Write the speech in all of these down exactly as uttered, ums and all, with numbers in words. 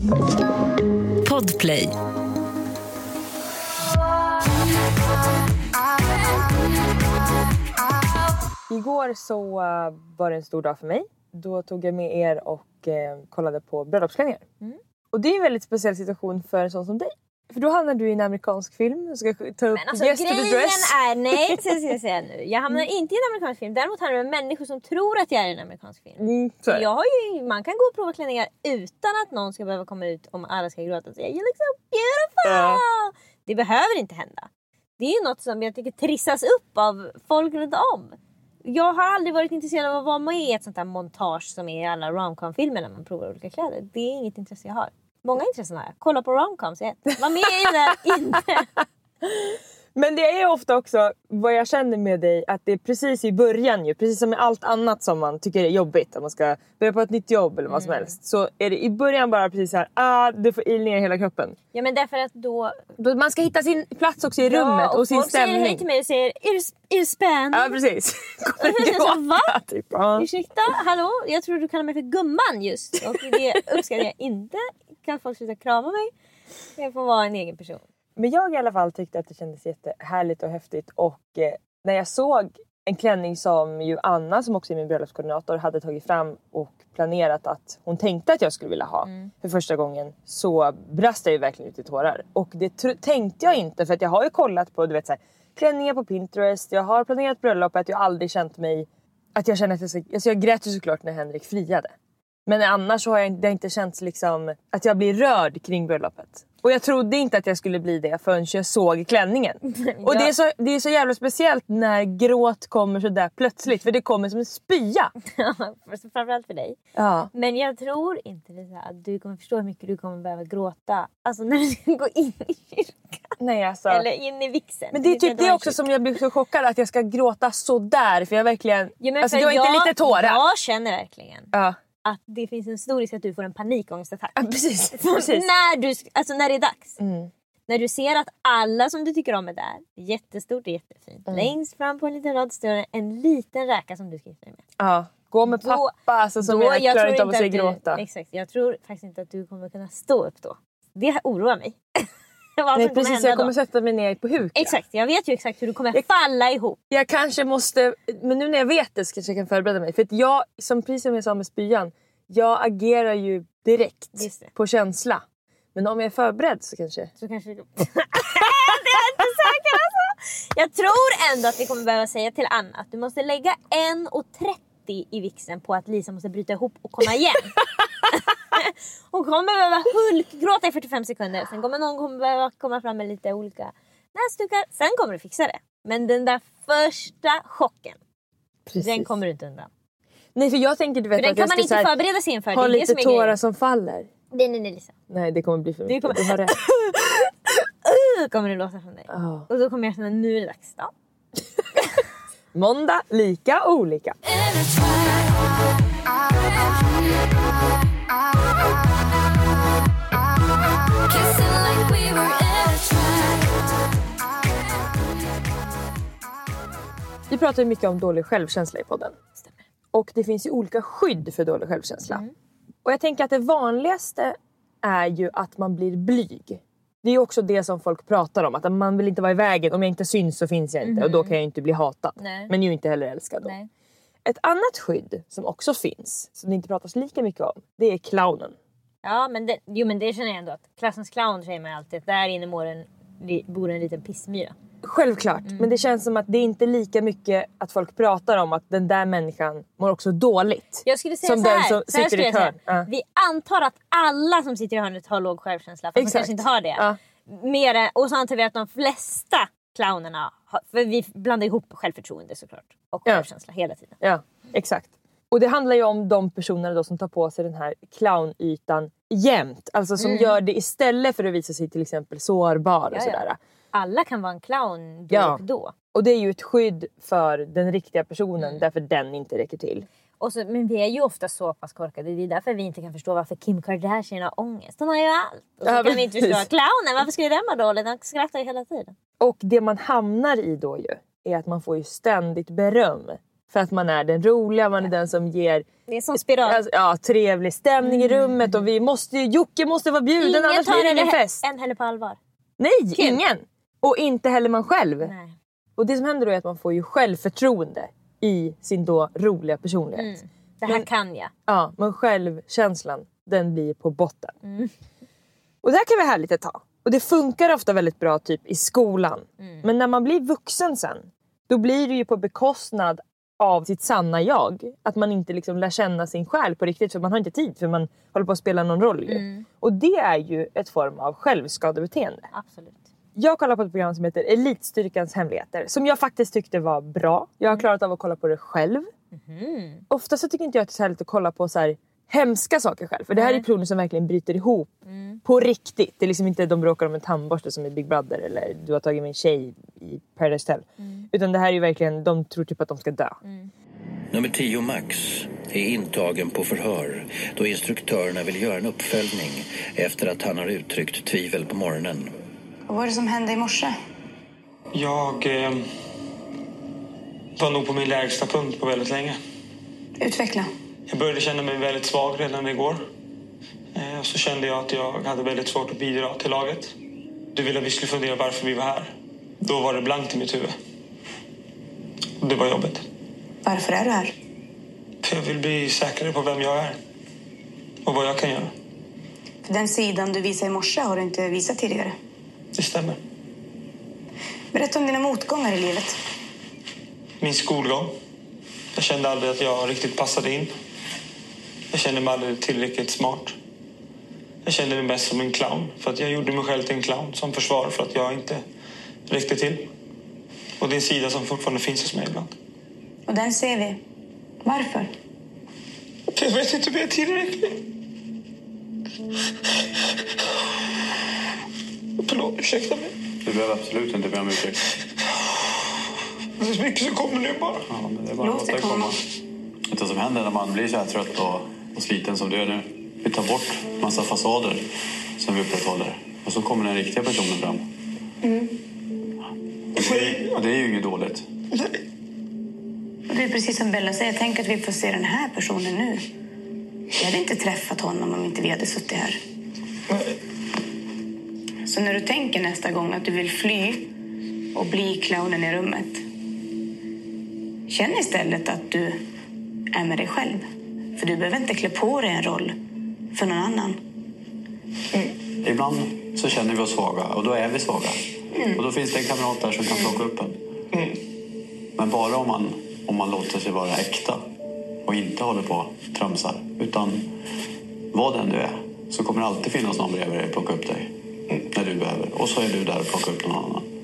Podplay. Igår så var det en stor dag för mig. Då tog jag med er och eh, kollade på bröllopsklänningar. Mm. Och det är en väldigt speciell situation för en sån som dig. För då hamnar du i en amerikansk film och ska ta upp men alltså, Yes to the Dress. Är, nej, så ska jag säga nu. Jag hamnar mm. inte i en amerikansk film. Däremot handlar det om människor som tror att jag är i en amerikansk film. Mm, så är det. Jag har ju, man kan gå och prova klänningar utan att någon ska behöva komma ut om alla ska gråta och säga you look so beautiful. Ja. Det behöver inte hända. Det är ju något som jag tycker trissas upp av folk runt om. Jag har aldrig varit intresserad av att vara med i ett sånt här montage som är i alla romcom-filmer när man provar olika kläder. Det är inget intresse jag har. Många intressen har jag. Kolla på romcoms i ett. Var med i det inte. Men det är ofta också vad jag känner med dig, att det är precis i början ju, precis som med allt annat som man tycker är jobbigt, att man ska börja på ett nytt jobb eller vad som mm. helst, så är det i början bara precis så här, ah, du får il ner hela kroppen. Ja, men därför att då, då man ska hitta sin plats också i ja, rummet och, och sin stämning. Säger hej till mig och säger, är du, är du spänd? Ja, precis. Så, va? Typ, ja. Ursäkta, hallå? Jag tror du kallar mig för gumman just. Och det uppskattar jag inte. Kan folk sluta krama mig? Jag får vara en egen person. Men jag i alla fall tyckte att det kändes jättehärligt och häftigt. Och eh, när jag såg en klänning som ju Anna, som också är min bröllopskoordinator, hade tagit fram och planerat att hon tänkte att jag skulle vilja ha mm. för första gången, så brast jag ju verkligen ut i tårar. Och det tr- tänkte jag inte, för att jag har ju kollat på, du vet, så här, klänningar på Pinterest. Jag har planerat bröllopet, jag har aldrig känt mig, att jag känner att jag ska, alltså jag grät ju såklart när Henrik friade. Men annars så har jag det inte känts liksom att jag blir rörd kring bröllopet. Och jag trodde inte att jag skulle bli det förrän jag såg klänningen. Ja. Och det är, så, det är så jävla speciellt när gråt kommer så där plötsligt. För det kommer som en spya. Ja, framförallt för dig. Ja. Men jag tror inte det så att du kommer förstå hur mycket du kommer behöva gråta. Alltså när du ska gå in i kyrkan. Nej, alltså. Eller in i vixen. Men det är typ det också som jag blir så chockad, att jag ska gråta så där. För jag verkligen, ja, alltså jag är inte lite tårar. Jag känner verkligen. Ja. Att det finns en stor risk att du får en panikångestattack. Ja, precis, precis. när, du, alltså när det är dags. Mm. När du ser att alla som du tycker om är där. Jättestort och jättefint. Mm. Längst fram på en liten rad står en liten räka som du ska gifta dig med. Ja, gå med pappa då, alltså, som då, jag, jag klarar inte av att se gråta. Exakt, jag tror faktiskt inte att du kommer kunna stå upp då. Det oroar mig. Nej, precis, jag kommer då sätta mig ner på huk. Exakt, jag vet ju exakt hur du kommer jag, falla ihop. Jag kanske måste, men nu när jag vet det så kanske jag kan förbereda mig. För att jag, som precis som jag sa med spyan, jag agerar ju direkt på känsla. Men om jag är förberedd så kanske... Så kanske... det är inte säkert alltså. Jag tror ändå att vi kommer behöva säga till Anna att du måste lägga en trettio i vixen på att Lisa måste bryta ihop och komma igen. Hon kommer behöva hulkgråta i fyrtiofem sekunder. Sen kommer någon kommer behöva komma fram med lite olika näsdukar. Sen kommer du fixa det. Men den där första chocken, precis, den kommer du inte undan. Nej, för jag tänker, du vet, för den att kan jag man ska inte förbereda sig inför. Ha det lite som tårar grejen som faller. Nej, nej, nej, Lisa. Nej, det kommer bli för mycket. Kommer... Du har rätt. uh, kommer det låta från dig. Oh. Och då kommer jag känna, nu är det dags. Ja. Måndag, lika olika. Vi pratar ju mycket om dålig självkänsla i podden. Stämmer. Och det finns ju olika skydd för dålig självkänsla. Mm. Och jag tänker att det vanligaste är ju att man blir blyg. Det är ju också det som folk pratar om. Att man vill inte vara i vägen. Om jag inte syns så finns jag inte. Mm. Och då kan jag inte bli hatad. Nej. Men ju inte heller älskad då. Nej. Ett annat skydd som också finns, som det inte pratas lika mycket om, det är clownen. Ja, men det, jo, men det känner jag ändå att klassens clown säger man alltid. Där inne bor en, bor en liten pissmyra. Självklart, mm. men det känns som att det är inte lika mycket att folk pratar om att den där människan mår också dåligt. Jag skulle säga som så här, den som så här sitter i ett hörn. Ja. Vi antar att alla som sitter i hörnet har låg självkänsla, för man kanske inte har det. Ja. Mer, och så antar vi att de flesta clownerna har, för vi blandar ihop självförtroende såklart och ja. självkänsla hela tiden. Ja, exakt. Och det handlar ju om de personerna då som tar på sig den här clownytan jämt. Alltså som mm. gör det istället för att visa sig till exempel sårbar och ja, sådär. Ja. Alla kan vara en clown då ja. och då. Och det är ju ett skydd för den riktiga personen mm. därför den inte räcker till. Och så, men vi är ju ofta så pass korkade. Det är därför vi inte kan förstå varför Kim Kardashian har ångest. Hon har ju allt. Och så ja, kan vi inte förstå clownen. Varför skulle den vara dålig? Den skrattar ju hela tiden. Och det man hamnar i då ju är att man får ju ständigt beröm För att man är den roliga, man är den som ger... Det är som spiral. Ja, trevlig stämning mm. i rummet. Och vi måste ju, Jocke måste vara bjuden, ingen annars blir det ingen fest. En heller på allvar. Nej, Kul. ingen. Och inte heller man själv. Nej. Och det som händer då är att man får ju självförtroende i sin då roliga personlighet. Mm. Det här men, kan jag. Ja, men självkänslan, den blir på botten. Mm. Och det här kan vi härligt ett tag. Och det funkar ofta väldigt bra typ i skolan. Mm. Men när man blir vuxen sen, då blir det ju på bekostnad av sitt sanna jag. Att man inte liksom lär känna sin själ på riktigt. För man har inte tid, för man håller på att spela någon roll. Mm. Och det är ju ett form av självskadebeteende. Absolut. Jag kollar på ett program som heter Elitstyrkans hemligheter. Som jag faktiskt tyckte var bra. Jag har klarat av att kolla på det själv. Mm. Ofta så tycker inte jag att det är så härligt att kolla på så här hemska saker själv. För det här är personer som verkligen bryter ihop. Mm. På riktigt. Det är liksom inte de bråkar om en tandborste som i Big Brother. Eller du har tagit med en tjej i Paradise Hotel. Mm. Utan det här är ju verkligen, de tror typ att de ska dö. Mm. Nummer tio Max är intagen på förhör då instruktörerna vill göra en uppföljning efter att han har uttryckt tvivel på morgonen. Vad var det som hände i morse? Jag eh, var nog på min lägsta punkt på väldigt länge. Utveckla. Jag började känna mig väldigt svag redan igår. Eh, och så kände jag att jag hade väldigt svårt att bidra till laget. Du ville att vi skulle fundera varför vi var här. Då var det blankt i mitt huvud. Och det var jobbet. Varför är du här? För jag vill bli säkrare på vem jag är. Och vad jag kan göra. För den sidan du visade i morse har du inte visat tidigare. Det stämmer. Berätta om dina motgångar i livet. Min skolgång. Jag kände aldrig att jag riktigt passade in. Jag kände mig aldrig tillräckligt smart. Jag kände mig mest som en clown. För att jag gjorde mig själv till en clown som försvar för att jag inte räckte till. Och det är en sida som fortfarande finns hos mig ibland. Och den ser vi. Varför? Jag vet inte om jag är tillräcklig. Förlåt, ursäkta mig. Du behöver absolut inte be om ursäkt. Det är så mycket som kommer nu bara. Ja, men det är bara att låta det komma. Vet du vad som händer när man blir så här trött och, och sliten som du är nu? Vi tar bort massa fasader som vi upprätthåller. Och så kommer den riktiga personen fram. Mm. Och det, och det är ju inget dåligt. Nej. Och det är precis som Bella säger. Tänk att vi får se den här personen nu. Jag hade inte träffat honom om inte vi hade suttit här. Nej. Så när du tänker nästa gång att du vill fly och bli clownen i rummet, känn istället att du är med dig själv. För du behöver inte klä på dig en roll för någon annan. Mm. Ibland så känner vi oss svaga och då är vi svaga. Mm. Och då finns det en kamrat där som kan plocka upp en. Mm. Men bara om man, om man låter sig vara äkta och inte håller på och trömsar. Utan vad den du är så kommer det alltid finnas någon bredvid dig och plocka upp dig. Mm. När du behöver. Och så är du där och plockar upp någon annan.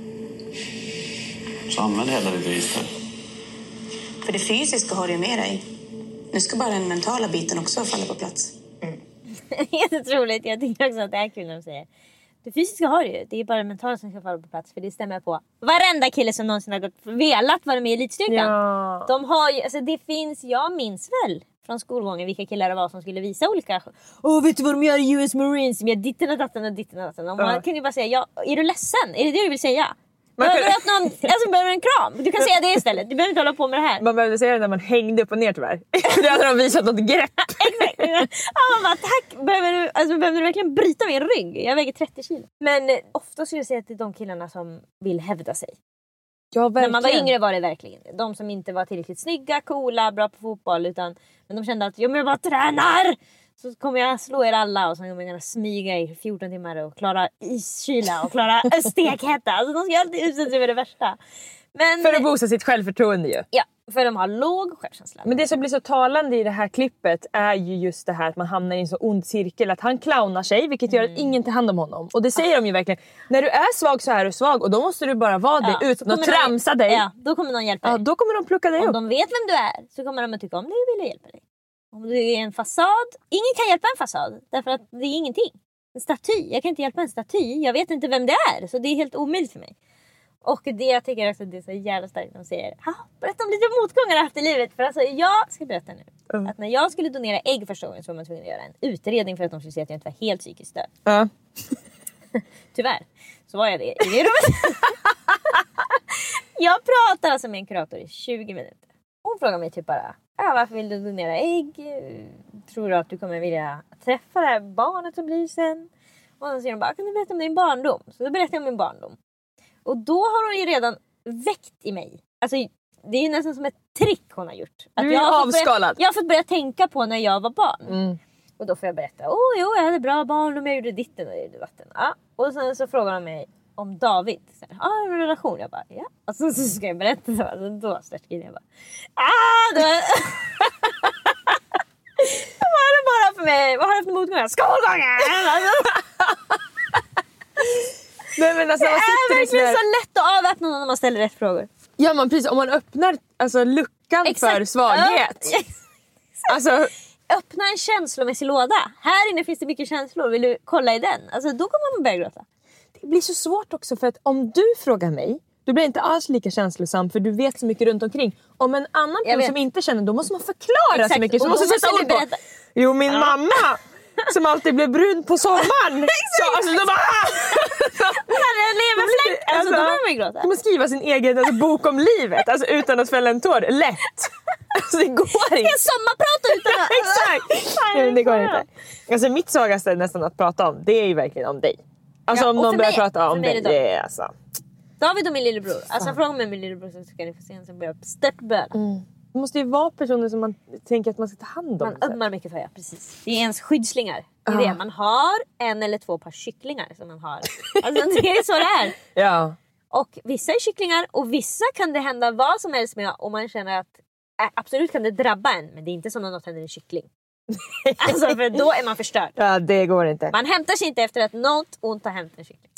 Så använd hela ditt register. För det fysiska har du med dig. Nu ska bara den mentala biten också falla på plats. Mm. Jättetroligt. Jag tycker också att det är kul när de säger. Det fysiska har du ju. Det är bara det mentala som ska falla på plats. För det stämmer på varenda kille som någonsin har gått, velat vara med i Elitstyrkan. Ja. De har ju, alltså det finns, jag minns väl från skolgången vilka killar det var som skulle visa olika. Åh, vet du vad de gör i U S Marines? Med ditten och datten och ditten och datten. Och man ja. kan ju bara säga, ja, är du ledsen? Är det det du vill säga? Behöver du att någon, alltså behöver en kram? Du kan säga det istället. Du behöver inte hålla på med det här. Man behövde säga det när man hängde upp och ner tyvärr. Det hade de visat något grepp. Exakt. Ja, man bara, tack. Behöver du, alltså, behöver du verkligen bryta min rygg? Jag väger trettio kilo. Men eh, ofta skulle jag säga att det är de killarna som vill hävda sig. Ja, verkligen. När man var yngre var det verkligen de som inte var tillräckligt snygga, coola, bra på fotboll. Utan, men de kände att ja, men jag bara tränar. Så kommer jag slå er alla och så kommer jag smyga i fjorton timmar och klara iskyla och klara stekhetta. Alltså de ska alltid utsätta sig för det värsta. Men, för att boosta sitt självförtroende ju. Ja, för de har låg självkänsla. Men det som blir så talande i det här klippet är ju just det här att man hamnar i en så ond cirkel. Att han clownar sig, vilket gör att mm. ingen tar hand om honom. Och det säger de ju verkligen. När du är svag så är du svag och då måste du bara vara det ja, utan att tramsa dig. Ja, då kommer någon hjälpa dig. Ja, då kommer de plocka dig om upp. Om de vet vem du är så kommer de att tycka om dig och vilja hjälpa dig. Om du är en fasad, ingen kan hjälpa en fasad. Därför att det är ingenting. En staty, jag kan inte hjälpa en staty. Jag vet inte vem det är, så det är helt omöjligt för mig. Och det jag tycker också att det är så jävla starkt när de säger berätta om lite motgångar jag haft i livet. För alltså jag ska berätta nu mm. att när jag skulle donera ägg första gången så var man tvungen att göra en utredning för att de skulle se att jag inte var helt psykiskt störd. Ja. Tyvärr så var jag det i det rummet. Jag pratar alltså med en kurator i tjugo minuter. Hon frågar mig typ bara, ja, varför vill du donera ägg? Tror du att du kommer vilja träffa det här barnet som blir sen? Och sen säger hon bara, kan du berätta om din barndom? Så då berättar jag om min barndom. Och då har hon ju redan väckt i mig. Alltså det är ju nästan som ett trick hon har gjort. Att du är jag har avskalad. Börja, jag har fått börja tänka på när jag var barn. Mm. Och då får jag berätta, åh oh, jo, jag hade bra barndom, jag gjorde ditten och jag gjorde vatten. Ja. Och sen så frågar de mig om David. Ja, ah, en relation. Jag bara, ja. Och så, så ska jag berätta så. Alltså, då störtskriver jag bara, ah! Då... Vad är det bara för mig? Vad har du för motgångar? Skolgångar! Nej, men alltså, det är verkligen där... så lätt att avväpna när man ställer rätt frågor. Ja, man precis. Om man öppnar alltså, luckan Exakt. för svaghet. Ja. Alltså... Öppna en känslomässig låda. Här inne finns det mycket känslor. Vill du kolla i den? Alltså, då kommer man börja gråta. Det blir så svårt också för att om du frågar mig, då blir det inte alls lika känslosam för du vet så mycket runt omkring. Om en annan person som inte känner, då måste man förklara Exakt. så mycket. Så måste sätta ord på. Jo, min ja. mamma som alltid blev brun på sommaren. så, alltså, de bara... Hon hade en leverfläck. Alltså, då börjar man gråta. Man skriva sin egen alltså, bok om livet alltså, utan att fälla en tår. Lätt. Alltså, det går inte. Det är sommarprat utan att... Exakt. Nej, det går inte. Alltså, mitt svagaste nästan att prata om, det är ju verkligen om dig. Alltså ja, om någon börjar prata om det, det är alltså... David och min lillebror. Alltså fråga med min lillebror så ska ni få se en som börjar störtböla. Mm. Det måste ju vara personer som man tänker att man ska ta hand om. Man ömmar mycket för, ja, precis. Det är ens skyddslingar. Det är ah. det. Man har en eller två par kycklingar som man har. Alltså det är så det är. Ja. Och vissa är kycklingar och vissa kan det hända vad som helst med och man känner att äh, absolut kan det drabba en. Men det är inte som när något händer en kyckling. Alltså för då är man förstörd. Ja, det går inte. Man hämtar sig inte efter att något ont har hänt en kyckling.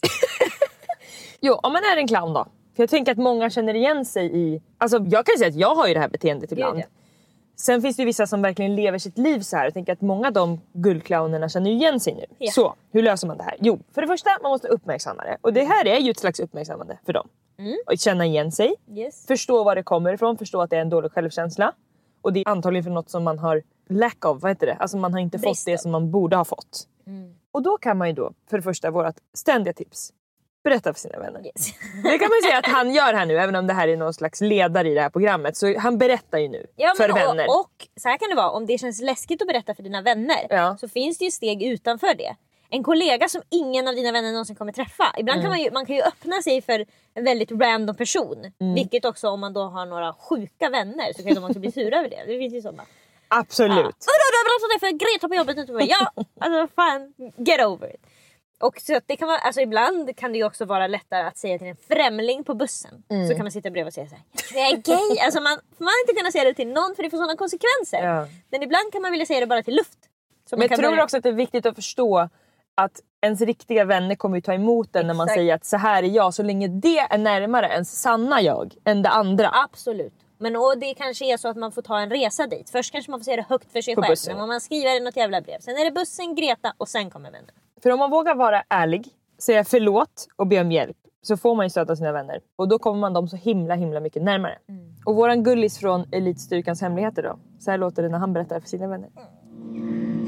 Jo, om man är en clown då. För jag tänker att många känner igen sig i... Alltså jag kan säga att jag har ju det här beteendet ibland. Gud, ja. Sen finns det ju vissa som verkligen lever sitt liv så här. Jag tänker att många av de guldclownerna känner igen sig nu. Ja. Så, hur löser man det här? Jo, för det första, man måste uppmärksamma det. Och det här är ju ett slags uppmärksammande för dem. Mm. Och känna igen sig. Yes. Förstå var det kommer ifrån. Förstå att det är en dålig självkänsla. Och det är antagligen för något som man har lack of, vad heter det? Alltså man har inte Brist fått det som man borde ha fått. Mm. Och då kan man ju då, för det första, vårt ständiga tips. Berätta för sina vänner. Yes. Det kan man ju säga att han gör här nu, även om det här är någon slags ledare i det här programmet. Så han berättar ju nu ja, för men, vänner. Och, och så här kan det vara, om det känns läskigt att berätta för dina vänner. Ja. Så finns det ju steg utanför det. En kollega som ingen av dina vänner någonsin kommer träffa. Ibland mm. kan man ju, man kan ju öppna sig för en väldigt random person. Mm. Vilket också om man då har några sjuka vänner så kan de också bli sura över det. Det finns ju sådana. Absolut. Ja. Vadå, du har berättat det för Greta på jobbet nu? Ja, alltså fan, get over it. Och så att det kan vara, alltså ibland kan det ju också vara lättare att säga till en främling på bussen. Mm. Så kan man sitta bredvid och säga så här: jag är gay. Alltså man får man inte kunna säga det till någon för det får sådana konsekvenser. Ja. Men ibland kan man vilja säga det bara till luft. Så men jag tror börja... också att det är viktigt att förstå att ens riktiga vänner kommer ju ta emot den när man säger att så här är jag. Så länge det är närmare ens sanna jag än det andra. Absolut. Men och det kanske är så att man får ta en resa dit. Först kanske man får säga det högt för sig på själv. Bussen. Men om man skriver något jävla brev. Sen är det bussen, Greta och sen kommer vänner. För om man vågar vara ärlig, säga förlåt och be om hjälp, så får man ju stöta sina vänner. Och då kommer man dem så himla himla mycket närmare. Mm. Och våran gullis från Elitstyrkans hemligheter då. Så här låter det när han berättar för sina vänner. Mm.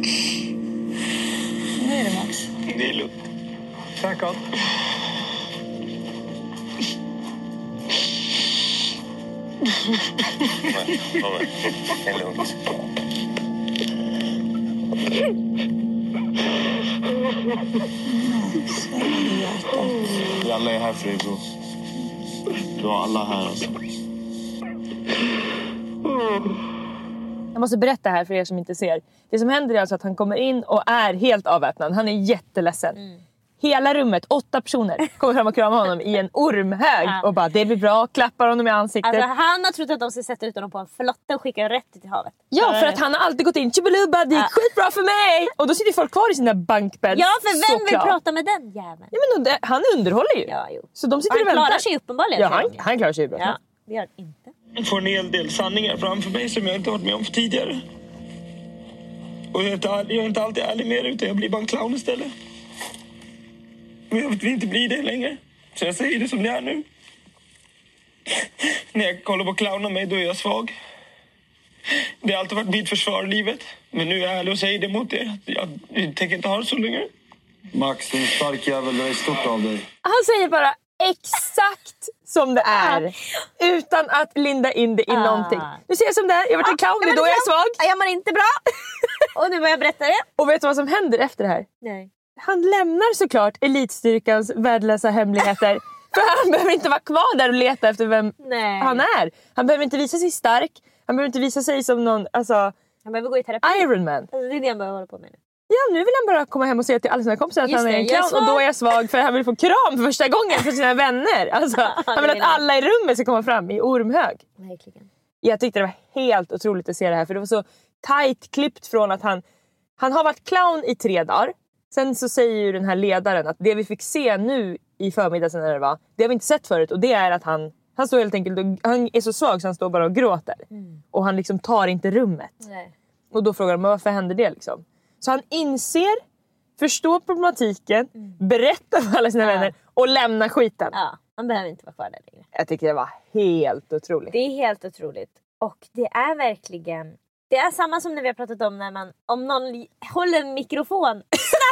Nu är det Max. Det är lugnt. Tackar. Kom igen, det är lugnt. Vi alla är här för dig, bro. Du har alla här alltså. Jag måste berätta här för er som inte ser. Det som händer är alltså att han kommer in och är helt avväpnad. Han är jätteledsen. Mm. Hela rummet, åtta personer, kommer fram och kramar honom i en ormhög. Ja. Och bara, det blir bra, klappar honom i ansiktet. Alltså han har trott att de ska sätta ut honom på en flotta och skicka rätt till havet. Ja, för att han har alltid gått in, tjubalubba, det gick ja. skitbra för mig. Och då sitter folk kvar i sina bankbädd. Ja, för vem vill klart. prata med den jäveln? Ja, men det, han underhåller ju. Ja, jo. Så de sitter han och väntar. klarar sig uppenbarligen. Ja, han, han klarar sig bra. Ja, det gör han inte. Jag får en hel del sanningar framför mig som jag inte varit med om för tidigare. Och jag är inte, jag är inte alltid ärlig med det, utan jag blir bara en clown istället. Och jag vill inte bli det längre. Så jag säger det som det är nu. När jag kollar på clownen och mig, då är jag svag. Det har alltid varit mitt försvar i livet. Men nu är jag ärlig och säger det mot er. Jag, jag tänker inte ha det så länge. Max, du är en stark jävel. Det är stort av dig. Han säger bara exakt som det är. Utan att linda in det i Ah. någonting. Nu ser jag som det är. Jag har varit en clown, det är då jag är svag. Jag mår inte bra. Och nu börjar jag berätta det. Och vet du vad som händer efter det här? Nej. Han lämnar såklart elitstyrkans värdelösa hemligheter. För han behöver inte vara kvar där och leta efter vem Nej. han är. Han behöver inte visa sig stark. Han behöver inte visa sig som någon, alltså, Han behöver gå i terapi. Iron Man. Alltså, det är det han behöver hålla på med nu. Ja, nu vill han bara komma hem och säga till alla sina kompisar att Just han är det, en jag är clown. Och svag. då är jag svag för han vill få kram för första gången från sina vänner. Alltså, han vill vill att han. alla i rummet ska komma fram i ormhög. Verkligen. Jag tyckte det var helt otroligt att se det här. För det var så tight klippt från att han... Han har varit clown i tre dagar. Sen så säger ju den här ledaren att det vi fick se nu i förmiddagen när det var, det har vi inte sett förut. Och det är att han, han står helt enkelt och, han är så svag så han står bara och gråter. Mm. Och han liksom tar inte rummet. Nej. Och då frågar de, men varför händer det liksom? Så han inser, förstår problematiken, berättar för alla sina Ja. vänner och lämnar skiten. Ja, han behöver inte vara kvar där längre. Jag tycker det var helt otroligt. Det är helt otroligt. Och det är verkligen... Det är samma som när vi har pratat om när man... Om någon li- håller en mikrofon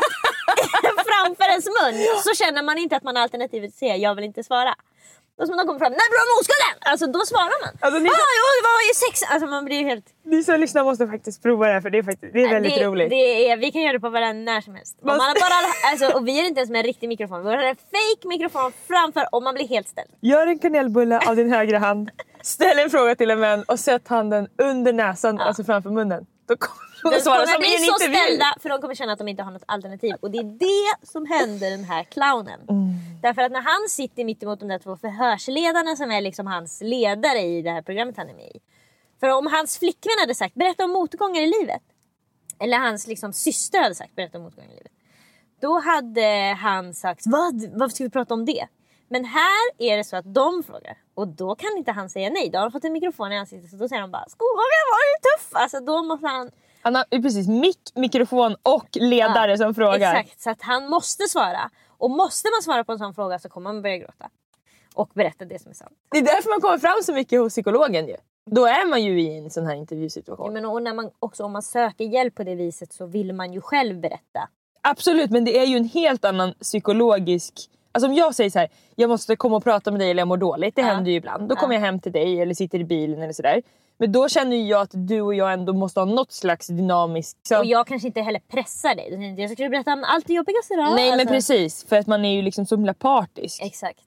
snabbt framför ens mun så känner man inte att man har alternativet C. Jag vill inte svara. Då som de kommer fram, när blir oskulden? Alltså då svarar man. Alltså, ni- ah, jo, det var ju sex. Alltså man blir ju helt... Ni som lyssnar måste faktiskt prova det här för det är, faktiskt, det är väldigt det, roligt. Det är, vi kan göra det på varandra när som helst. Om man har bara, alltså, och vi är inte ens med en riktig mikrofon. Vi har en fake mikrofon framför och man blir helt ställd. Gör en kanelbulle av din högra hand. Ställ en fråga till en vän och sätt handen under näsan, Ja. alltså framför munnen. Då kommer de De att svara kommer som i bli en så intervju. ställda för de kommer känna att de inte har något alternativ. Och det är det som händer den här clownen. Mm. Därför att när han sitter mitt emot de där två förhörsledarna som är liksom hans ledare i det här programmet han är med i. För om hans flickvän hade sagt berätta om motgångar i livet. Eller hans liksom syster hade sagt berätta om motgångar i livet. Då hade han sagt vad, varför ska vi prata om det? Men här är det så att de frågar. Och då kan inte han säga nej. Då har han fått en mikrofon i ansiktet. Så då säger de bara skolgången var ju tuff. Alltså då måste han... Han har precis mick, mikrofon och ledare Ja, som frågar. Exakt, så att han måste svara. Och måste man svara på en sån fråga så kommer man börja gråta. Och berätta det som är sant. Det är därför man kommer fram så mycket hos psykologen ju. Då är man ju i en sån här intervjusituation. Ja, men och när man också, om man söker hjälp på det viset så vill man ju själv berätta. Absolut, men det är ju en helt annan psykologisk... Alltså om jag säger så här, jag måste komma och prata med dig eller jag mår dåligt, det Ja. händer ju ibland. Då Ja. kommer jag hem till dig eller sitter i bilen eller sådär. Men då känner ju jag att du och jag ändå måste ha något slags dynamisk... Så... Och jag kanske inte heller pressar dig. Då tänkte jag, jag skulle berätta om allt det jobbigaste då. Nej men Alltså, precis, för att man är ju liksom så himla partisk. Exakt.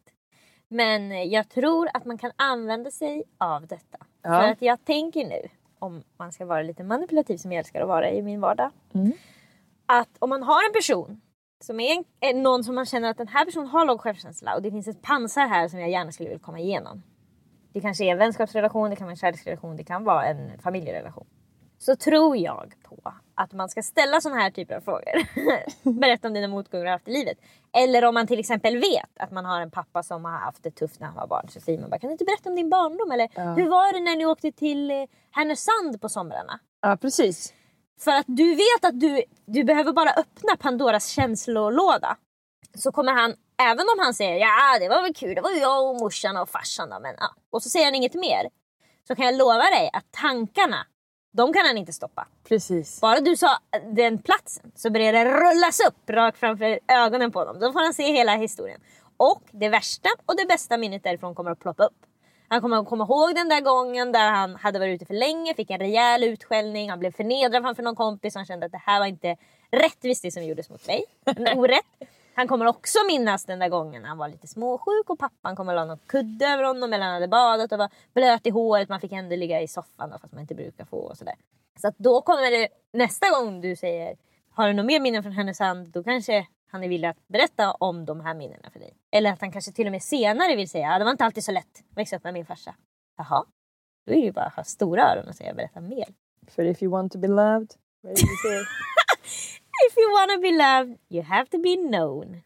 Men jag tror att man kan använda sig av detta. Ja. För att jag tänker nu, om man ska vara lite manipulativ som jag älskar att vara i min vardag. Mm. Att om man har en person som är, en, är någon som man känner att den här personen har låg självkänsla och det finns ett pansar här som jag gärna skulle vilja komma igenom. Det kanske är en vänskapsrelation, det kan vara en kärleksrelation, det kan vara en familjerelation. Så tror jag på att man ska ställa såna här typer av frågor. Berätta om dina motgångar du har haft i livet. Eller om man till exempel vet att man har en pappa som har haft det tufft när han var barn. Så säger man bara, kan du inte berätta om din barndom? Eller Ja. hur var det när ni åkte till eh, Härnösand på somrarna? Ja precis. För att du vet att du, du behöver bara öppna Pandoras känslolåda. Så kommer han, även om han säger ja det var väl kul, det var ju jag och morsan och farsan då, men ja. Och så säger han inget mer. Så kan jag lova dig att tankarna, de kan han inte stoppa. Precis. Bara du sa den platsen så börjar det rullas upp rakt framför ögonen på dem. Då får han se hela historien. Och det värsta och det bästa minnet därifrån kommer att ploppa upp. Han kommer att komma ihåg den där gången där han hade varit ute för länge, fick en rejäl utskällning, han blev förnedrad framför någon kompis och han kände att det här var inte rättvist det som gjordes mot mig. En orätt. Han kommer också minnas den där gången han var lite småsjuk och pappan kommer att la någon kudde över honom eller han hade badat och var blöt i håret. Man fick ändå ligga i soffan då, fast man inte brukar få och sådär. Så att då kommer det nästa gång du säger har du något mer minnen från Härnösand, då kanske han är villig att berätta om de här minnena för dig. Eller att han kanske till och med senare vill säga ja, det var inte alltid så lätt att växa upp med min farsa. Jaha, då är det ju bara att ha stora öron och säga berätta mer. För if you want to be loved, what do you say? If you wanna be loved, you have to be known.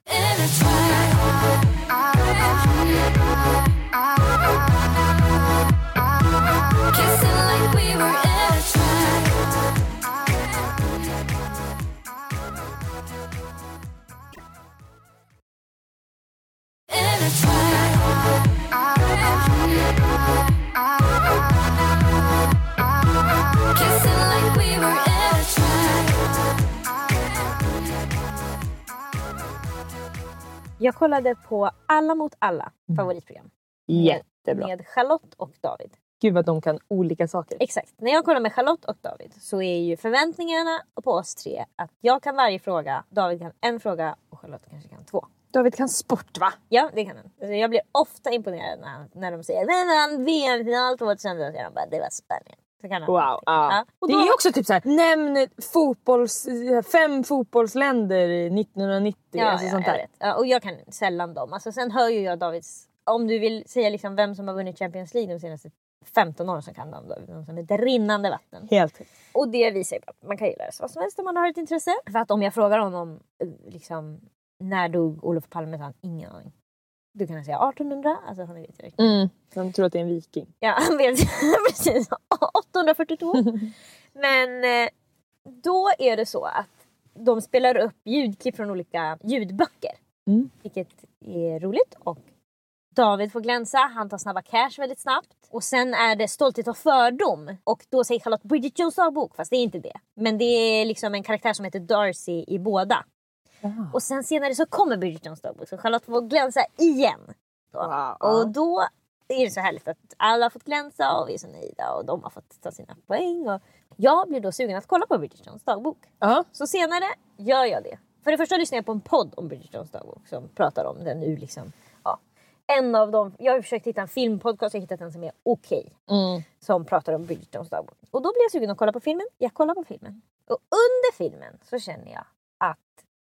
Jag kollade på Alla mot alla, favoritprogram. Jättebra. Med Charlotte och David. Gud vad de kan olika saker. Exakt. När jag kollar med Charlotte och David så är ju förväntningarna på oss tre att jag kan varje fråga, David kan en fråga och Charlotte kanske kan två. David kan sport va? Ja, det kan han. Alltså, jag blir ofta imponerad när, när de säger men han V M-final tjugohundrasex och så bara, det var Spanien. Så kan han. Wow. Ja. Ja. Och Det då, är ju också typ så här, nämn fotbolls, fem fotbollsländer nittonhundranittio. ja, alltså ja, sånt jag där. vet. Ja, och jag kan sällan dem. Alltså, sen hör ju jag Davids, om du vill säga liksom vem som har vunnit Champions League de senaste femton år så kan de David. De som är ett rinnande vatten. Helt. Och det visar ju att man kan ju lära sig vad som helst om man har ett intresse. För att om jag frågar honom liksom, när dog Olof Palme så har han ingen aning. Du kan säga artonhundra, alltså han vet direkt. Mm. Han tror att det är en viking. Ja, han vet precis. åttahundrafyrtiotvå. Men eh, då är det så att de spelar upp ljudklipp från olika ljudböcker. Mm. Vilket är roligt. Och David får glänsa, han tar snabba cash väldigt snabbt. Och sen är det Stolthet och fördom. Och då säger Charlotte Bridget Jones dagbok, fast det är inte det. Men det är liksom en karaktär som heter Darcy i båda. Aha. Och sen senare så kommer Bridget Jones dagbok. Så Charlotte får glänsa igen. Då. Wow. Och då är det så härligt att alla har fått glänsa och vi är så nöjda. Och de har fått ta sina poäng. Och jag blir då sugen att kolla på Bridget Jones dagbok. Ja. Så senare gör jag det. För det första lyssnar jag på en podd om Bridget Jones dagbok. Som pratar om den nu liksom. Ja. En av dem, jag har försökt hitta en filmpodcast. Jag har hittat en som är okej. Mm. Som pratar om Bridget Jones dagbok. Och då blir jag sugen att kolla på filmen. Jag kollar på filmen. Och under filmen så känner jag att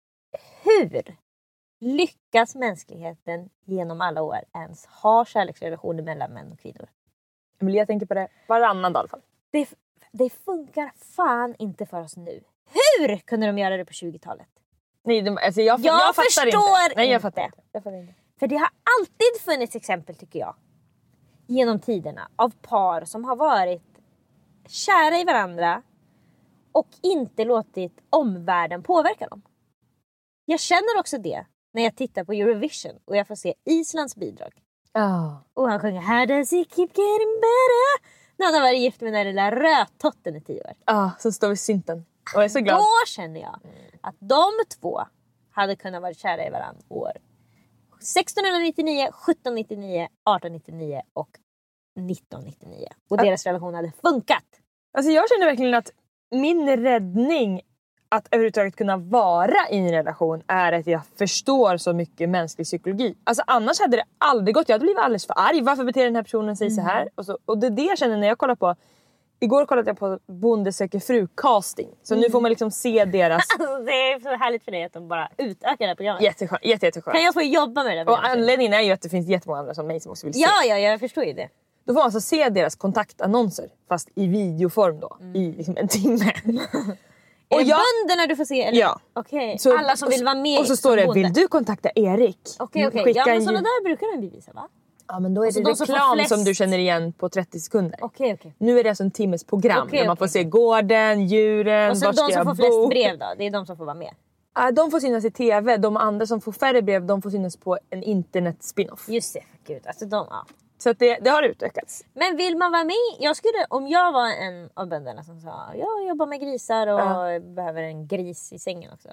hur lyckas mänskligheten genom alla år ens ha kärleksrelationer mellan män och kvinnor? Emilia, jag tänker på det varannan dag i alla fall. Det, det funkar fan inte för oss nu. Hur kunde de göra det på tjugotalet? Nej, de, alltså jag, Jag, jag fattar förstår inte. Nej, jag inte. fattar inte. Jag fattar inte. För det har alltid funnits exempel, tycker jag, genom tiderna av par som har varit kära i varandra och inte låtit omvärlden påverka dem. Jag känner också det när jag tittar på Eurovision och jag får se Islands bidrag. Ja. Och han sjunger How does it keep getting better? När han har varit gift med den där lilla rödtotten i tio år. Ja, så står vi synten. Och jag är så glad. Då känner jag att de två hade kunnat vara kära i varandra år sextonhundranittionio, sjuttonhundranittionio, artonhundranittionio och nittonhundranittionio. Och deras relation hade funkat. Alltså jag känner verkligen att min räddning att överhuvudtaget kunna vara i en relation är att jag förstår så mycket mänsklig psykologi. Alltså annars hade det aldrig gått. Jag hade blivit alldeles för arg. Varför beter den här personen sig mm. så här? Och, så, och det är det jag känner när jag kollar på... Igår kollade jag på Bonde söker fru casting. Så mm. nu får man liksom se deras... Alltså, det är så härligt för dig att de bara utökar det här programmet. Jätteskönt, jätte, jätteskönt. Kan jag få jobba med det? Och anledningen är ju att det finns jättemånga andra som mig som också vill se. Ja, ja, jag förstår ju det. Då får man alltså se deras kontaktannonser. Fast i videoform då. Mm. I liksom en timme. Och är det jag... bönderna du får se? Eller? Ja. Okej, okay. Alla som vill vara med. Och så står det, vill du kontakta Erik? Okej, okay, okej. Okay. Ja, men sådana där brukar de visa, va? Ja, men då är det de reklam som, flest... som du känner igen på trettio sekunder. Okej, okej. Nu är det alltså en timmes program. Okay, där man okay. får se gården, djuren, och så var de ska som jag får bo? flest brev då? Det är de som får vara med? Ja, de får synas i tv. De andra som får färre brev, de får synas på en internet-spinoff. Just det, gud. Alltså de, ja. Så att det, det har utökats. Men vill man vara med? Jag skulle, om jag var en av bönderna som sa jag jobbar med grisar och ja. behöver en gris i sängen också.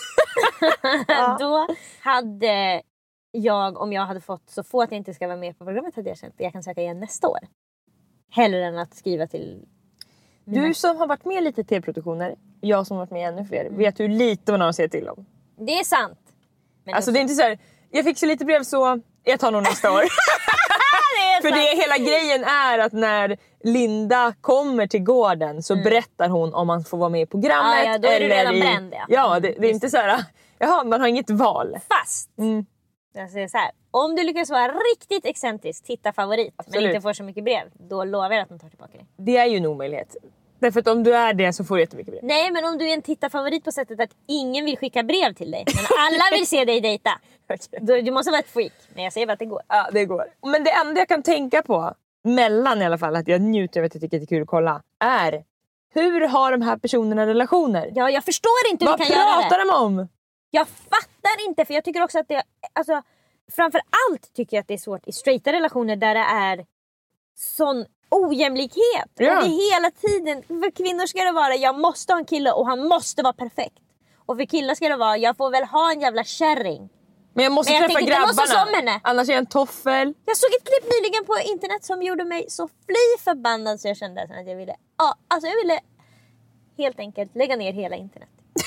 Ja. Då hade jag, om jag hade fått så få att jag inte ska vara med på programmet, hade jag känt att jag kan söka igen nästa år. Hellre än att skriva till... Mina... Du som har varit med lite i tv-produktioner, jag som har varit med ännu fler, mm. vet hur lite man har att säga till om. Det är sant. Men alltså det är inte så här, jag fick så lite brev så jag tar nog nästa år. det För det hela grejen är att när Linda kommer till gården så mm. berättar hon om man får vara med i programmet. Ah, ja, då är du redan i... bränd. Ja, ja det, det är inte så här, jaha, man har inget val. Fast, mm. jag säger så här, om du lyckas vara riktigt excentrisk, titta favorit, Absolut. men inte får så mycket brev, då lovar jag att de tar tillbaka det. Det är ju en omöjlighet. Därför att om du är det så får du jättemycket brev. Nej, men om du är en tittarfavorit på sättet att ingen vill skicka brev till dig, men alla vill se dig dejta. Okay. Då, du måste vara ett freak. Men jag säger bara att det går. Ja, det går. Men det enda jag kan tänka på, mellan i alla fall, att jag njuter av att jag tycker det är kul att kolla, är hur har de här personerna relationer? Ja, jag förstår inte hur Vad du kan göra det. Vad pratar de om? Jag fattar inte, för jag tycker också att det... Alltså, framför allt tycker jag att det är svårt i straighta relationer där det är sån ojämlikhet. Ja. Och det hela tiden, för kvinnor ska det vara, jag måste ha en kille och han måste vara perfekt. Och för killar ska det vara, jag får väl ha en jävla kärring. Men jag måste Men jag träffa tänker, jag måste grabbarna. som henne. Annars är jag en toffel. Jag såg ett klipp nyligen på internet som gjorde mig så fly förbannad så jag kände att jag ville, ja, alltså jag ville helt enkelt lägga ner hela internet.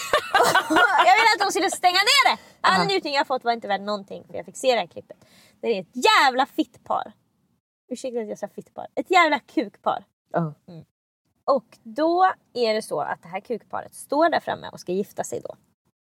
Jag ville att de skulle stänga ner det. All Aha. njutning jag fått var inte värd någonting för jag fick se det här klippet. Det är ett jävla fittpar. Ursäkta att jag sa fittpar. Ett jävla kukpar. Ja. Mm. Och då är det så att det här kukparet står där framme och ska gifta sig då.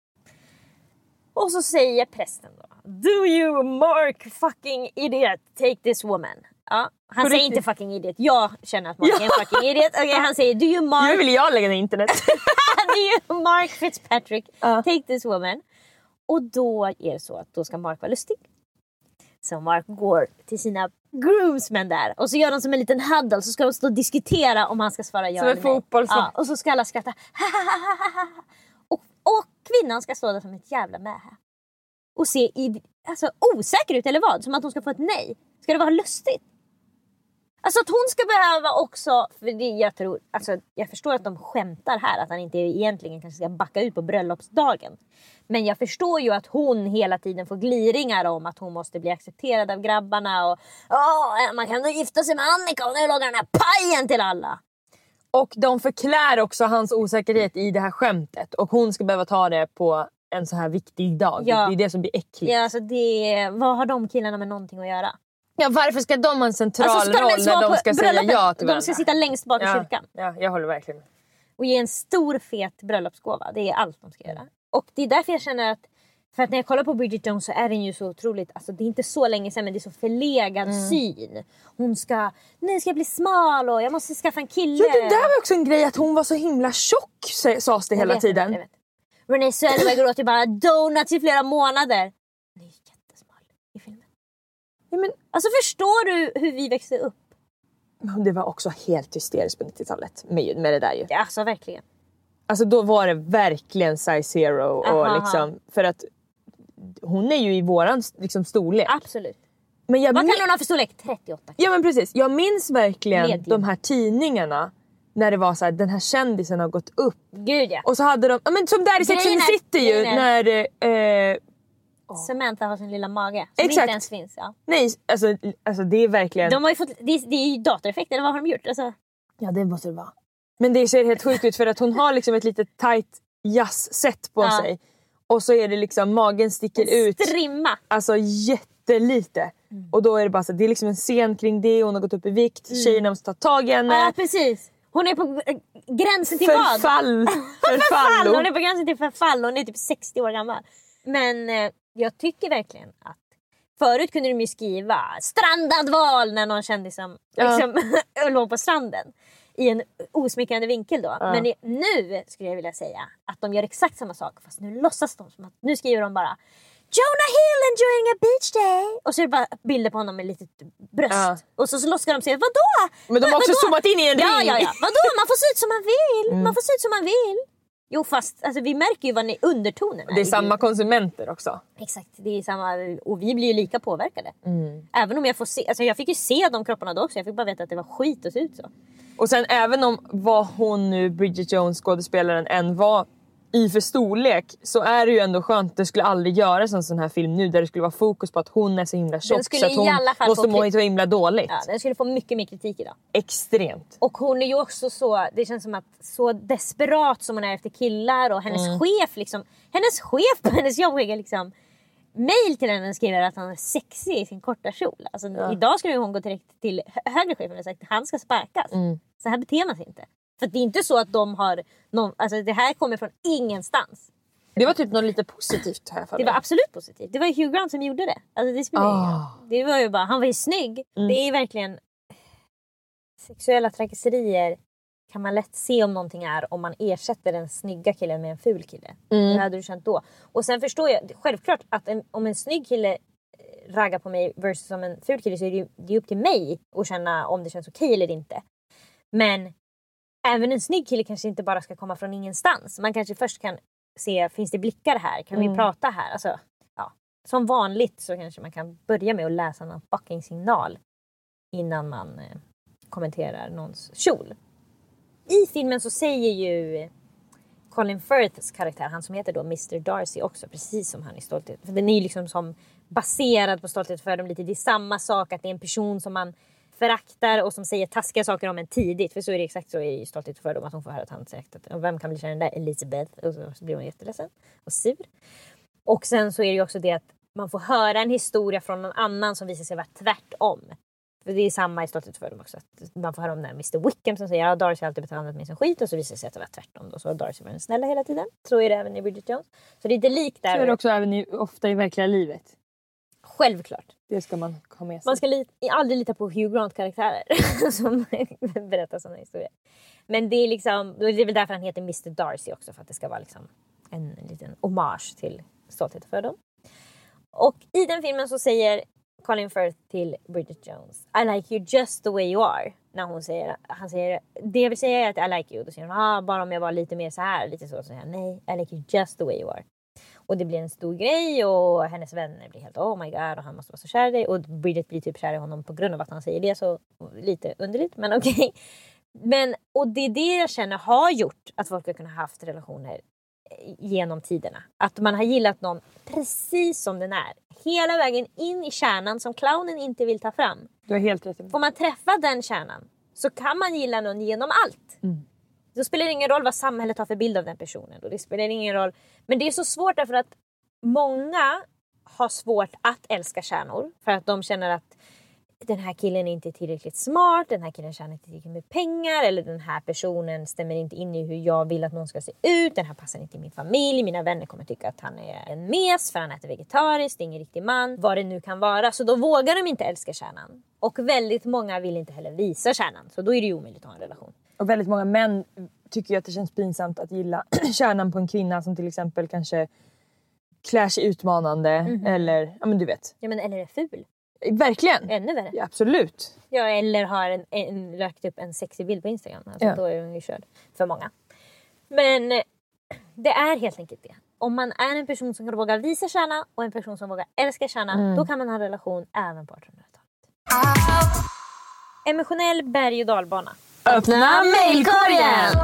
Och så säger prästen då: Do you mark fucking idiot take this woman? Ja, han På säger riktigt? inte fucking idiot. Jag känner att Mark är en fucking idiot. Okay, han säger do you mark Nu vill jag lägga ner internet. do you mark Fitzpatrick Ja. take this woman? Och då är det så att då ska Mark vara lustig. Så Mark går till sina groomsmen där och så gör de som en liten huddle, så ska de stå och diskutera om han ska svara ja Som en eller nej. fotboll, så. Ja, och så ska alla skratta. och, och kvinnan ska stå där som ett jävla mähä. Och se i, alltså, osäker ut eller vad? Som att hon ska få ett nej. Ska det vara lustigt? Alltså att hon ska behöva också, för det jag tror, alltså jag förstår att de skämtar här att han inte egentligen kanske ska backa ut på bröllopsdagen. Men jag förstår ju att hon hela tiden får gliringar om att hon måste bli accepterad av grabbarna och åh, man kan då gifta sig med Annika och nu lagar den här pajen till alla. Och de förklär också hans osäkerhet i det här skämtet. Och hon ska behöva ta det på en så här viktig dag. Ja. Det är det som blir äckligt. Ja, alltså det, vad har de killarna med någonting att göra? Ja, varför ska de ha en central Alltså, ska de roll ens när vara de på ska säga bröllopet? ja till varandra? De ska sitta längst bak i ja. kyrkan. Ja, jag håller verkligen med. Och ge en stor fet bröllopsgåva. Det är allt de ska göra. Och det är därför jag känner att, för att när jag kollar på Bridget Jones så är den ju så otroligt, alltså det är inte så länge sedan men det är så förlegad Mm. syn. Hon ska, nej ska jag bli smal och jag måste skaffa en kille. Ja, det där var också en grej att hon var så himla tjock, sä- sades det Jag hela vet, tiden. jag vet. Renée Zellweger åt ju bara donuts i flera månader. Hon är ju jättesmal i filmen. Ja, men Alltså förstår du hur vi växte upp? det var också helt hysteriskt på nittiotalet med, med det där ju. Ja, alltså verkligen. Alltså då var det verkligen size zero. Och Aha. liksom, för att hon är ju i våran liksom, storlek. Absolut. Men jag Vad min- kan hon ha för storlek? trettioåtta. Ja men precis, jag minns verkligen Medium. de här tidningarna. När det var så här, den här kändisen har gått upp. Gud ja. Och så hade de, ja men som där i Sex and Grejen the är- City ju. grejen är- När, eh, Samantha har sin lilla mage. Som Exakt. inte ens finns. Ja. nej alltså, alltså det är verkligen. De har ju fått, det, är, det är ju datoreffekt, eller vad har de gjort? Alltså, Ja det måste det vara. Men det ser helt sjukt ut för att hon har liksom ett litet tight jazzset på Ja. sig. Och så är det liksom, magen sticker ut. strimma. Alltså jättelite. Mm. Och då är det bara så, det är liksom en scen kring det. Hon har gått upp i vikt. Mm. Tjejerna måste ta tag i henne. Ja, precis. Hon är på äh, gränsen till vad? Förfall. Förfall. Förfall. Hon är på gränsen till förfall. Hon är typ sextio år gammal. Men eh, jag tycker verkligen att förut kunde de ju skriva strandad val när någon kändis som Ja. liksom, låg på stranden. I en osmickrande vinkel då. Ja. Men i, nu skulle jag vilja säga att de gör exakt samma sak. Fast nu låtsas de som att nu skriver de bara Jonah Hill enjoying a beach day. Och så är det bara bilder på honom med litet bröst. Ja. Och så, så låtsas de säga vadå? Men de har också Vadå? zoomat in i en Ja, ring. ja, ja. Vadå? Man får se ut som man vill. Mm. Man får se ut som man vill. Jo, fast alltså, vi märker ju vad ni undertonen är. Det är samma konsumenter också. Exakt, det är samma. Och vi blir ju lika påverkade. Mm. Även om jag får se, alltså jag fick ju se de kropparna då också. Jag fick bara veta att det var skit att se ut så. Och sen även om vad hon nu, Bridget Jones skådespelaren, än var i för storlek, så är det ju ändå skönt. Det skulle aldrig göras en sån här film nu där det skulle vara fokus på att hon är så himla tjock skulle så att i hon alla fall måste få må kri- inte så himla dåligt. Ja, den skulle få mycket mer kritik idag. Extremt. Och hon är ju också så, det känns som att så desperat som hon är efter killar och hennes Mm. chef liksom, hennes chef på hennes jobb skickar liksom mail till henne och skriver att han är sexig i sin korta kjol. Alltså Ja. idag skulle hon gå direkt till hö- högre chefen och sagt att han ska sparkas. Mm. Så här beter man sig inte. För det är inte så att de har någon, alltså det här kommer från ingenstans. Det var typ något lite positivt här för Det mig. var absolut positivt. Det var ju Hugh Grant som gjorde det. Alltså det spelar ingen Ah. roll. Det var ju bara, han var ju snygg. Mm. Det är verkligen sexuella trakasserier kan man lätt se om någonting är om man ersätter den snygga killen med en ful kille. Mm. Hur hade du känt då? Och sen förstår jag självklart att en, om en snygg kille eh, raggar på mig versus som en ful kille så är det ju det är upp till mig att känna om det känns okej eller inte. Men även en snygg kille kanske inte bara ska komma från ingenstans. Man kanske först kan se, finns det blickar här? Kan Mm. vi prata här? Alltså, ja. Som vanligt så kanske man kan börja med att läsa någon fucking signal innan man eh, kommenterar någons kjol. I filmen så säger ju Colin Firths karaktär, han som heter då mister Darcy också, precis som han i Stolthet. För den är ju liksom som baserad på Stolthet och fördom lite. Det är samma sak, att det är en person som man föraktar och som säger taskiga saker om en tidigt. För så är det exakt så i Stolthet och fördom, att hon får höra att han sagt att och vem kan bli kär den där Elizabeth, och så, så blir hon jätteledsen och sur. Och sen så är det ju också det att man får höra en historia från någon annan som visar sig vara tvärtom. För det är samma i Stolthet och fördom också. Att man får höra om den mister Wickham som säger att ja, Darcy har alltid behandlat mig som skit, och så visar det sig att det var tvärtom. Då. Så har Darcy varit snälla hela tiden. Så är det även i Bridget Jones. Så det är inte likt där. Så är det också även i, ofta i verkliga livet. Självklart. Det ska man ha med sig. Man ska li- aldrig lita på Hugh Grant-karaktärer som berättar sådana historier. Men det är liksom, det är väl därför han heter mister Darcy också. För att det ska vara liksom en, en liten hommage till Stolthet och fördom. Och i den filmen så säger Colin Firth till Bridget Jones, I like you just the way you are. När hon säger, han säger, det jag vill säga är att I like you. Då säger hon, ah, bara om jag var lite mer så här, lite så. Så säger han, nej, I like you just the way you are. Och det blir en stor grej och hennes vänner blir helt, oh my god, och han måste vara så kär i dig. Och Bridget blir typ kär i honom på grund av att han säger det, så lite underligt, men okej. Okay. Men, och det är det jag känner har gjort att folk har kunnat haft relationer genom tiderna. Att man har gillat någon precis som den är. Hela vägen in i kärnan som clownen inte vill ta fram. Du har helt rätt. Får man träffa den kärnan så kan man gilla någon genom allt. Mm. Då spelar det ingen roll vad samhället har för bild av den personen. Och det spelar ingen roll. Men det är så svårt därför att många har svårt att älska kärnor. För att de känner att den här killen är inte tillräckligt smart. Den här killen tjänar inte tillräckligt med pengar. Eller den här personen stämmer inte in i hur jag vill att någon ska se ut. Den här passar inte i min familj. Mina vänner kommer tycka att han är en mes för han äter vegetariskt. Det är ingen riktig man. Vad det nu kan vara. Så då vågar de inte älska kärnan. Och väldigt många vill inte heller visa kärnan. Så då är det ju omöjligt att ha en relation. Och väldigt många män tycker ju att det känns pinsamt att gilla kärnan på en kvinna som till exempel kanske klär sig utmanande. Mm-hmm. Eller, ja men du vet. Ja men eller är ful. Verkligen. Ännu värre. Ja, absolut. Ja, eller har en, en, lagt upp en sexig bild på Instagram. Alltså, ja. Då är den ju körd för många. Men det är helt enkelt det. Om man är en person som kan våga visa kärna och en person som vågar älska kärna, mm. då kan man ha en relation även på artonhundratalet. Emotionell berg- och dalbana. Öppna mejlkorgen!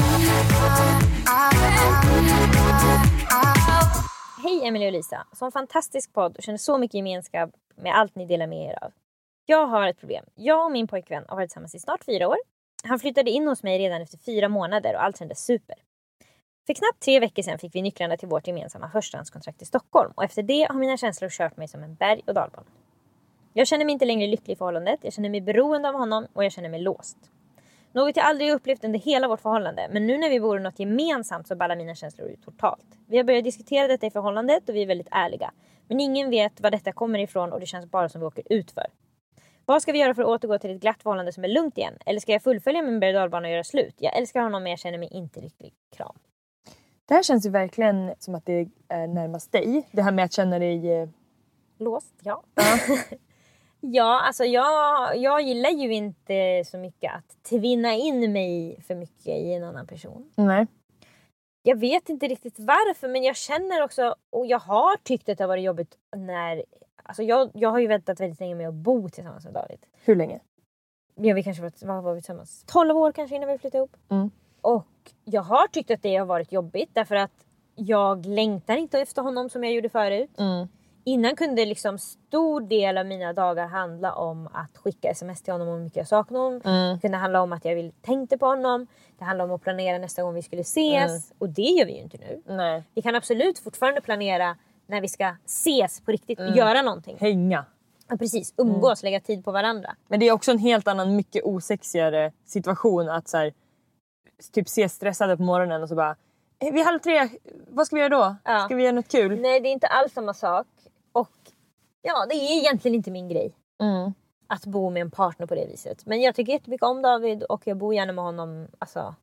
Hej Emily och Lisa. Som fantastisk podd och känner så mycket gemenskap med allt ni delar med er av. Jag har ett problem. Jag och min pojkvän har varit tillsammans i snart fyra år. Han flyttade in hos mig redan efter fyra månader och allt kändes super. För knappt tre veckor sedan fick vi nycklarna till vårt gemensamma förstahandskontrakt i Stockholm. Och efter det har mina känslor kört mig som en berg- och dalbana. Jag känner mig inte längre lycklig i förhållandet. Jag känner mig beroende av honom och jag känner mig låst. Något jag aldrig upplevt under hela vårt förhållande. Men nu när vi bor i något gemensamt så ballar mina känslor ut totalt. Vi har börjat diskutera detta i förhållandet och vi är väldigt ärliga. Men ingen vet vad detta kommer ifrån och det känns bara som vi åker ut för. Vad ska vi göra för att återgå till ett glatt förhållande som är lugnt igen? Eller ska jag fullfölja min berg- och dalbana och göra slut? Jag älskar honom men jag känner mig inte riktigt kram. Det här känns ju verkligen som att det är närmast dig. Det här med att känna dig... Låst, ja. Uh. Ja, alltså jag, jag gillar ju inte så mycket att tvinna in mig för mycket i en annan person. Nej. Jag vet inte riktigt varför, men jag känner också, och jag har tyckt att det har varit jobbigt när, alltså jag, jag har ju väntat väldigt länge med att bo tillsammans med David. Hur länge? Ja, vi kanske var, var, var vi tillsammans tolv år kanske innan vi flyttade ihop. Mm. Och jag har tyckt att det har varit jobbigt därför att jag längtar inte efter honom som jag gjorde förut. Mm. Innan kunde liksom stor del av mina dagar handla om att skicka sms till honom om hur mycket jag saknar honom. Mm. Det kunde handla om att jag vill tänkte på honom. Det handlade om att planera nästa gång vi skulle ses. Mm. Och det gör vi ju inte nu. Nej. Vi kan absolut fortfarande planera när vi ska ses på riktigt och mm. göra någonting. Hänga. Ja, precis. Umgås, mm. lägga tid på varandra. Men det är också en helt annan, mycket osexigare situation att så här, typ se stressade på morgonen och så bara, vi är halv tre, vad ska vi göra då? Ja. Ska vi göra något kul? Nej, det är inte alls samma sak. Och ja, det är egentligen inte min grej. Mm. Att bo med en partner på det viset. Men jag tycker jättemycket om David och jag bor gärna med honom. Alltså,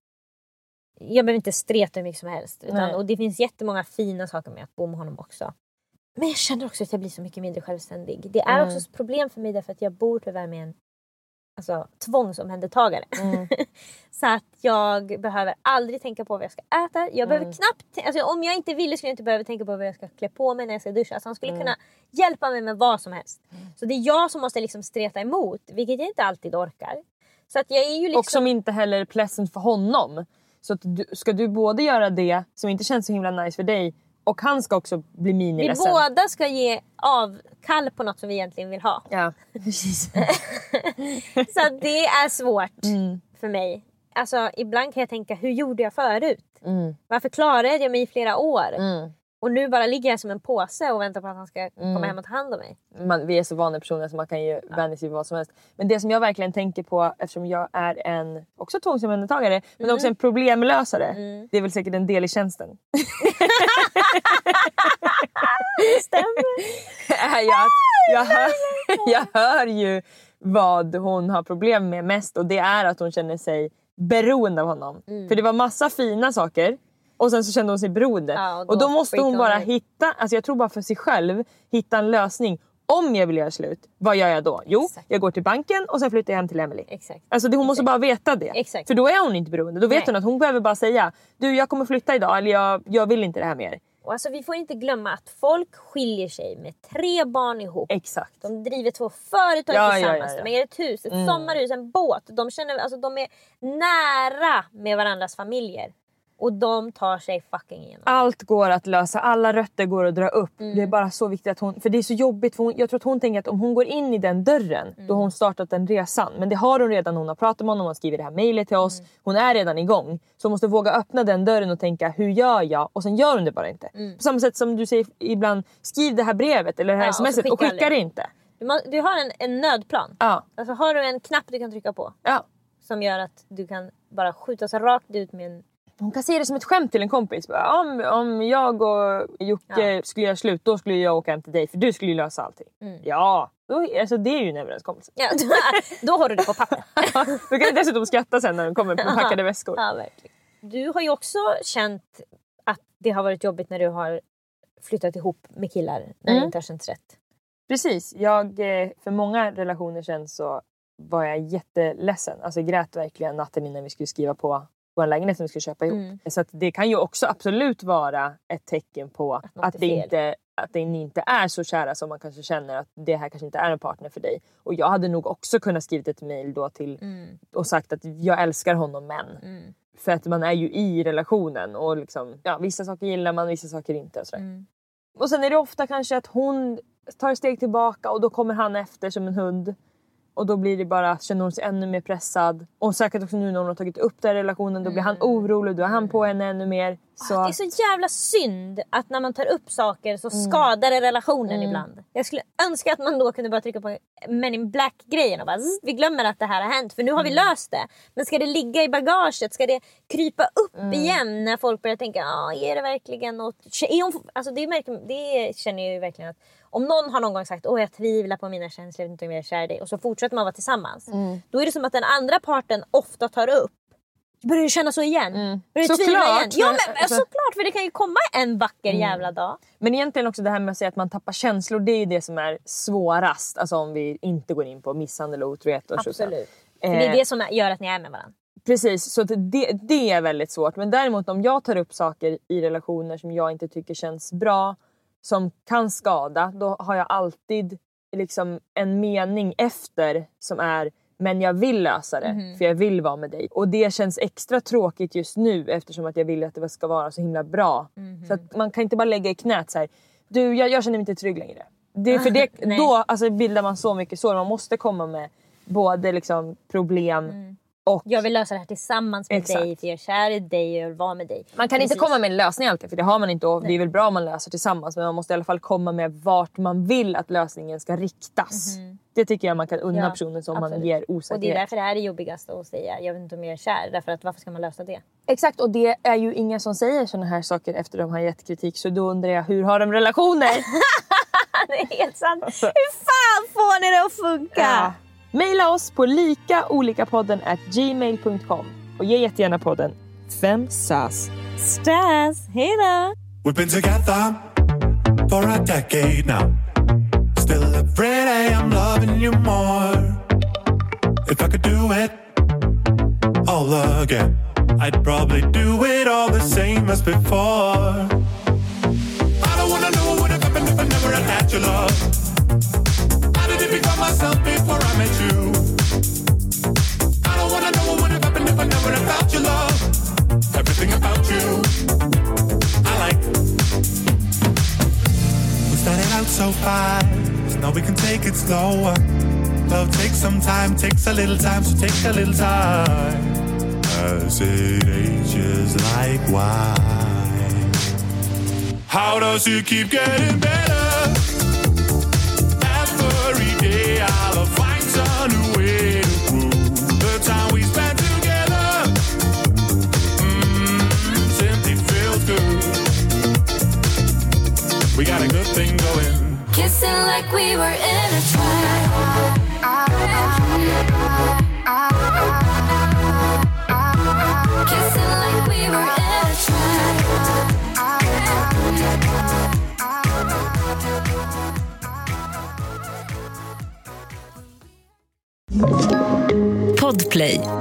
jag behöver inte streta hur mycket som helst. Utan, och det finns jättemånga fina saker med att bo med honom också. Men jag känner också att jag blir så mycket mindre självständig. Det är mm. också ett problem för mig därför att jag bor tyvärr med en alltså, tvångsomhändertagare. Mm. Så att jag behöver aldrig tänka på vad jag ska äta. Jag mm. behöver knappt, alltså, om jag inte ville skulle jag inte behöva tänka på vad jag ska klä på mig när jag ska duscha. Alltså, han skulle mm. kunna hjälpa mig med vad som helst. Mm. Så det är jag som måste liksom streta emot, vilket jag inte alltid orkar. Så att jag är ju liksom... Och som inte heller är pleasant för honom. Så att du, ska du både göra det som inte känns så himla nice för dig och han ska också bli miniledsen. Vi båda ska ge avkall på något som vi egentligen vill ha. Ja, precis. Så att det är svårt mm. för mig. Alltså ibland kan jag tänka, hur gjorde jag förut? Mm. Varför klarade jag mig i flera år? Mm. Och nu bara ligger jag som en påse och väntar på att han ska Mm. komma hem och ta hand om mig. Man, vi är så vana personer så man kan ju Ja. vänja sig vid vad som helst. Men det som jag verkligen tänker på, eftersom jag är en också tvångsomhändertagare, men Mm. också en problemlösare. Mm. Det är väl säkert en del i tjänsten. Det stämmer. jag, jag, hör, jag hör ju vad hon har problem med mest. Och det är att hon känner sig beroende av honom. Mm. För det var massa fina saker. Och sen så kände hon sig beroende. Ja, och då och då måste hon freakar bara hon ut. hitta, alltså jag tror bara för sig själv, hitta en lösning. Om jag vill göra slut, vad gör jag då? Jo, Exakt. jag går till banken och sen flyttar jag hem till Emily. Exakt. Alltså det, hon måste Exakt. bara veta det. Exakt. För då är hon inte beroende. Då vet Nej. hon att hon behöver bara säga, du jag kommer flytta idag eller jag, jag vill inte det här mer. Och alltså, vi får inte glömma att folk skiljer sig med tre barn ihop. Exakt. De driver två företag Ja, tillsammans. ja, ja, ja. De äger ett hus, ett Mm. sommarhus, en båt. De, känner, alltså, de är nära med varandras familjer. Och de tar sig fucking igenom. Allt går att lösa, alla rötter går att dra upp. Mm. Det är bara så viktigt att hon, för det är så jobbigt för hon, jag tror att hon tänker att om hon går in i den dörren Mm. då har hon startat den resan. Men det har hon redan, hon har pratat med honom, hon skriver det här mejlet till oss. Mm. Hon är redan igång. Så hon måste våga öppna den dörren och tänka, hur gör jag? Och sen gör hon det bara inte. Mm. På samma sätt som du säger ibland, skriv det här brevet eller det här Ja, och så smset och skickar skicka det. det inte. Du, må, du har en, en nödplan. Ja, Alltså, har du en knapp du kan trycka på. ja. Som gör att du kan bara skjuta så rakt ut med en... Hon kan se det som ett skämt till en kompis. Bara, Om, om jag och Jocke Ja. skulle göra slut, då skulle jag åka hem till dig. För du skulle ju lösa allting. Mm. Ja, då, alltså, det är ju en överenskommelse. Ja, då, då har du det på papper. Du kan dessutom skratta sen när de kommer med packade väskor. Ja, verkligen. Du har ju också känt att det har varit jobbigt när du har flyttat ihop med killar. När Mm. det inte har känts rätt. Precis, jag, eh, för många relationer sen så var jag jätteledsen. Alltså jag grät verkligen natten innan vi skulle skriva på vår lägenhet som vi skulle köpa ihop. Mm. Så att det kan ju också absolut vara ett tecken på att, något är det fel. inte, att det inte är så kära som man kanske känner att det här kanske inte är en partner för dig. Och jag hade nog också kunnat skrivit ett mejl då till Mm. och sagt att jag älskar honom men. Mm. För att man är ju i relationen och liksom, ja, vissa saker gillar man, vissa saker inte. Och, sådär. Mm. Och sen är det ofta kanske att hon tar ett steg tillbaka och då kommer han efter som en hund. Och då blir det bara, känner hon sig ännu mer pressad. Och säkert också nu när hon har tagit upp den relationen, då blir han orolig, då är han på henne ännu mer. Så... Ah, det är så jävla synd att när man tar upp saker så skadar det relationen Mm. ibland. Jag skulle önska att man då kunde bara trycka på Men in Black-grejen och bara zzz, vi glömmer att det här har hänt för nu har vi löst det. Men ska det ligga i bagaget? Ska det krypa upp igen när folk börjar tänka, ah, är det verkligen något? Är hon... Alltså det, märker... det känner jag ju verkligen att om någon har någon gång sagt, åh jag tvivlar på mina känslor, jag vet inte om jag är kär i dig. Och så fortsätter man vara tillsammans. Mm. Då är det som att den andra parten ofta tar upp. Börjar du känna så igen? Mm. Börjar du tvivla Såklart, igen? Ja men- men alltså- såklart, för det kan ju komma en vacker Mm. jävla dag. Men egentligen också det här med att säga att man tappar känslor, det är ju det som är svårast. Alltså om vi inte går in på misshandel och otrohet. Och så. Absolut. Eh, För det är det som gör att ni är med varandra. Precis, så att det, det är väldigt svårt. Men däremot om jag tar upp saker i relationer som jag inte tycker känns bra, som kan skada, då har jag alltid liksom en mening efter som är, men jag vill lösa det, Mhm. för jag vill vara med dig. Och det känns extra tråkigt just nu eftersom att jag vill att det ska vara så himla bra. Mhm. Så att man kan inte bara lägga i knät så här, du jag, jag känner mig inte trygg längre. Det är för det, Nej. då alltså, bildar man så mycket så man måste komma med både liksom problem Mm. och Jag vill lösa det här tillsammans med Exakt. dig, för jag är kär i dig och jag vill vara med dig. man kan inte Precis. komma med en lösning alltid, för det har man inte och det är väl bra om man löser tillsammans, men man måste i alla fall komma med vart man vill att lösningen ska riktas. Det tycker jag man kan unna Ja, personen som man absolut. ger Och det är osäkerhet. därför det är det jobbigaste att säga, jag vet inte om jag är kär. Därför att varför ska man lösa det? Exakt, och det är ju ingen som säger såna här saker efter de har gett kritik, så då undrar jag, hur har de relationer? Det är helt sant. Hur fan får ni det att funka? Ja. Maila oss på likaolikapodden at gmail dot com och ge jättegärna podden fem sas. Stress, hejdå! We've been together for a decade now. Still every day I'm loving you more. If I could do it all again, I'd probably do it all the same as before. I don't wanna know what would have happened if I never had had your love. I didn't become myself before I met you. I don't wanna know what would have happened if I never had felt your love. so fast. Now we can take it slower. Love takes some time, takes a little time, so take a little time. As it ages like wine. How does it keep getting better? Every day I'll find some new way to prove the time we spent together. Mm, simply feels good. We got a good thing going. Kissing like we were in a trap. Kissing like we were in a trap. Podplay.